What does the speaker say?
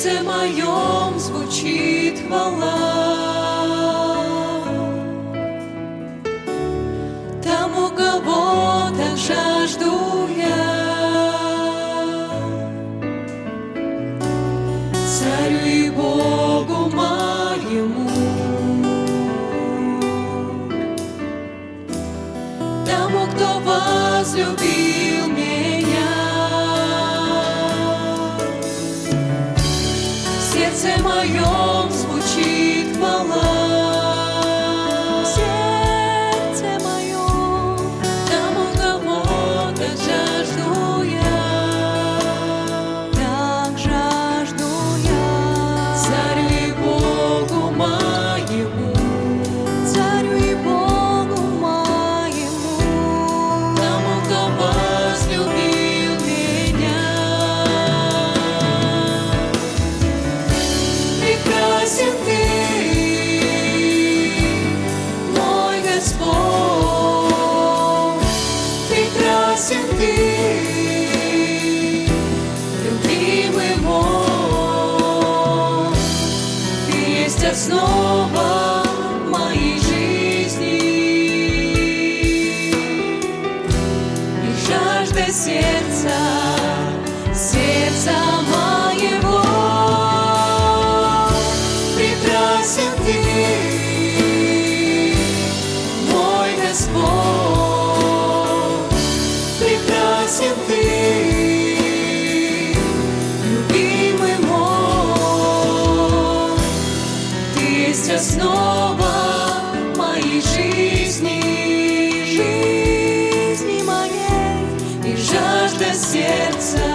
сердце моем звучит хвала тому, кого так жажду я, Царю и Богу моему, тому, кто возлюбил меня. В сердце моем звучит хвала, в сердце моем тому, кого так жажду я, так жажду я. Царю и Богу моему, Царю и Богу моему, тому, кто возлюбил меня. Прекрасен Ты, мой Господь, прекрасен Ты, любимый мой. Ты есть основа моей жизни и жажда сердца, сердца моего. Прекрасен Ты, мой Господь, прекрасен Ты, любимый мой. Ты есть основа моей жизни, жизни моей и жажда сердца,